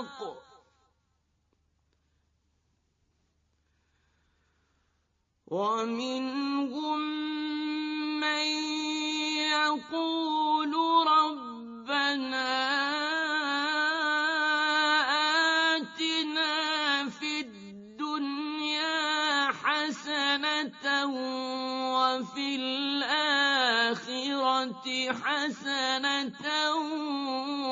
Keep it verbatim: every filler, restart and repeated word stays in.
الْحَقِّ وَمِنْهُم مَّن يَقُولُ رَبَّنَا آتِنَا فِي الدُّنْيَا حَسَنَةً وَفِي الْآخِرَةِ حَسَنَةً